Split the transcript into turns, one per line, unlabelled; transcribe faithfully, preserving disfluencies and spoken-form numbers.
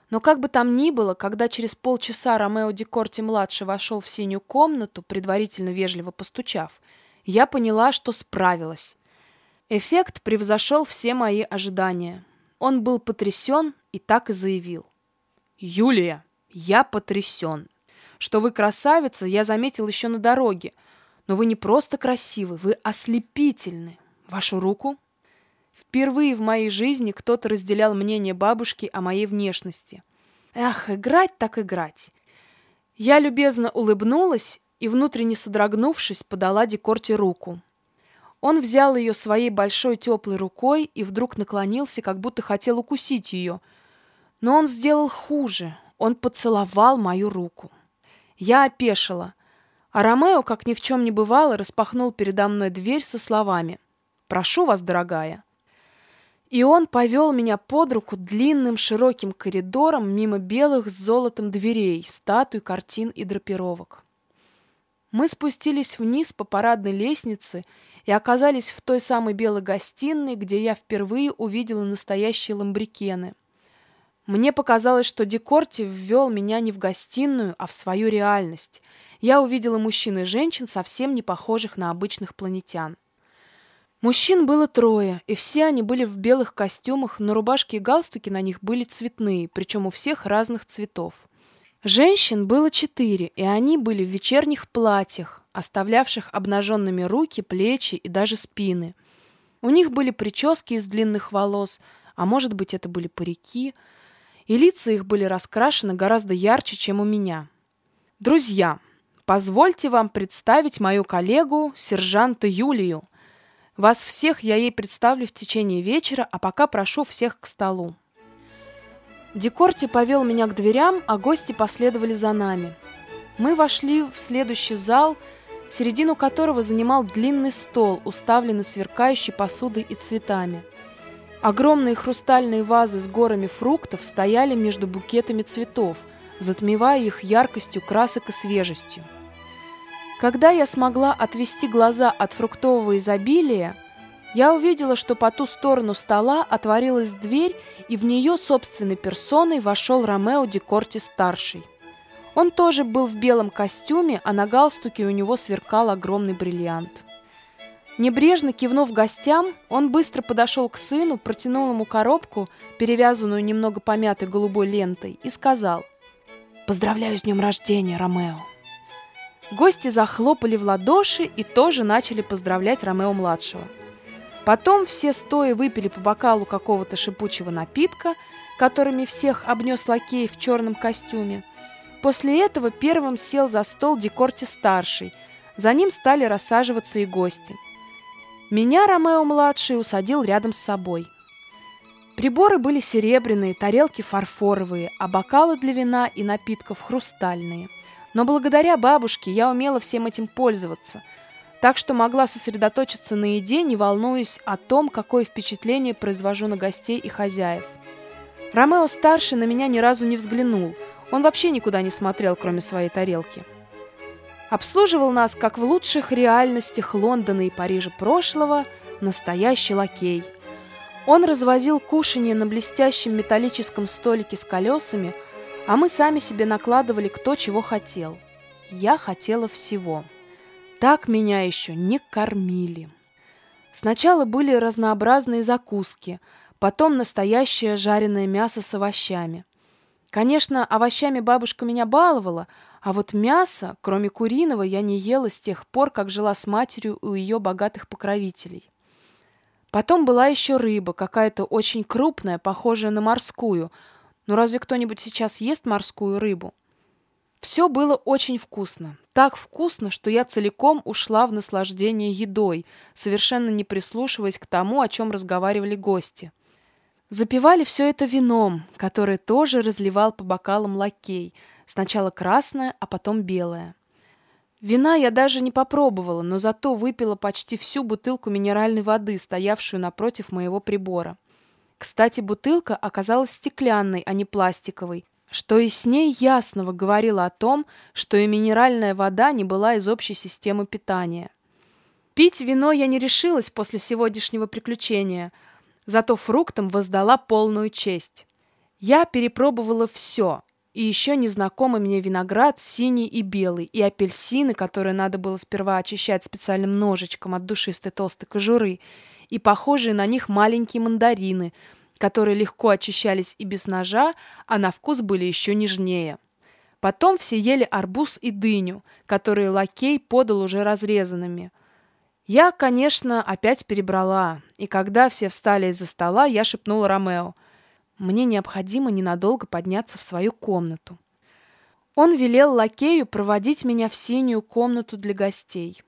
Но как бы там ни было, когда через полчаса Ромео ди Корти-младший вошел в синюю комнату, предварительно вежливо постучав, я поняла, что справилась. Эффект превзошел все мои ожидания. Он был потрясен и так и заявил. «Юлия, я потрясен. Что вы красавица, я заметил еще на дороге. Но вы не просто красивы, вы ослепительны. Вашу руку?» Впервые в моей жизни кто-то разделял мнение бабушки о моей внешности. Эх, играть так играть. Я любезно улыбнулась и, внутренне содрогнувшись, подала ди Корти руку. Он взял ее своей большой теплой рукой и вдруг наклонился, как будто хотел укусить ее. Но он сделал хуже. Он поцеловал мою руку. Я опешила, а Ромео, как ни в чем не бывало, распахнул передо мной дверь со словами «Прошу вас, дорогая». И он повел меня под руку длинным широким коридором мимо белых с золотом дверей, статуй, картин и драпировок. Мы спустились вниз по парадной лестнице и оказались в той самой белой гостиной, где я впервые увидела настоящие ламбрикены. Мне показалось, что ди Корти ввел меня не в гостиную, а в свою реальность. Я увидела мужчин и женщин, совсем не похожих на обычных планетян. Мужчин было трое, и все они были в белых костюмах, но рубашки и галстуки на них были цветные, причем у всех разных цветов. Женщин было четыре, и они были в вечерних платьях, оставлявших обнаженными руки, плечи и даже спины. У них были прически из длинных волос, а может быть, это были парики, и лица их были раскрашены гораздо ярче, чем у меня. «Друзья, позвольте вам представить мою коллегу, сержанта Юлию. Вас всех я ей представлю в течение вечера, а пока прошу всех к столу». Ди Корти повел меня к дверям, а гости последовали за нами. Мы вошли в следующий зал, середину которого занимал длинный стол, уставленный сверкающей посудой и цветами. Огромные хрустальные вазы с горами фруктов стояли между букетами цветов, затмевая их яркостью красок и свежестью. Когда я смогла отвести глаза от фруктового изобилия, я увидела, что по ту сторону стола отворилась дверь, и в нее собственной персоной вошел Ромео ди Корти-старший. Он тоже был в белом костюме, а на галстуке у него сверкал огромный бриллиант. Небрежно кивнув гостям, он быстро подошел к сыну, протянул ему коробку, перевязанную немного помятой голубой лентой, и сказал: «Поздравляю с днем рождения, Ромео». Гости захлопали в ладоши и тоже начали поздравлять Ромео-младшего. Потом все стоя выпили по бокалу какого-то шипучего напитка, которыми всех обнес лакей в черном костюме. После этого первым сел за стол ди Корти-старший, за ним стали рассаживаться и гости. Меня Ромео-младший усадил рядом с собой. Приборы были серебряные, тарелки фарфоровые, а бокалы для вина и напитков хрустальные. Но благодаря бабушке я умела всем этим пользоваться, так что могла сосредоточиться на еде, не волнуясь о том, какое впечатление произвожу на гостей и хозяев. Ромео-старший на меня ни разу не взглянул, он вообще никуда не смотрел, кроме своей тарелки. Обслуживал нас, как в лучших реальностях Лондона и Парижа прошлого, настоящий лакей. Он развозил кушанье на блестящем металлическом столике с колесами, а мы сами себе накладывали кто чего хотел. Я хотела всего. Так меня еще не кормили. Сначала были разнообразные закуски, потом настоящее жареное мясо с овощами. Конечно, овощами бабушка меня баловала, а вот мясо, кроме куриного, я не ела с тех пор, как жила с матерью у ее богатых покровителей. Потом была еще рыба, какая-то очень крупная, похожая на морскую. Но разве кто-нибудь сейчас ест морскую рыбу? Все было очень вкусно. Так вкусно, что я целиком ушла в наслаждение едой, совершенно не прислушиваясь к тому, о чем разговаривали гости. Запивали все это вином, которое тоже разливал по бокалам лакей, сначала красное, а потом белое. Вина я даже не попробовала, но зато выпила почти всю бутылку минеральной воды, стоявшую напротив моего прибора. Кстати, бутылка оказалась стеклянной, а не пластиковой, что и с ней ясно говорило о том, что и минеральная вода не была из общей системы питания. Пить вино я не решилась после сегодняшнего приключения, зато фруктам воздала полную честь. Я перепробовала все, и еще незнакомый мне виноград синий и белый, и апельсины, которые надо было сперва очищать специальным ножичком от душистой толстой кожуры, и похожие на них маленькие мандарины, которые легко очищались и без ножа, а на вкус были еще нежнее. Потом все ели арбуз и дыню, которые лакей подал уже разрезанными. Я, конечно, опять перебрала, и когда все встали из-за стола, я шепнула Ромео: «Мне необходимо ненадолго подняться в свою комнату». Он велел лакею проводить меня в синюю комнату для гостей.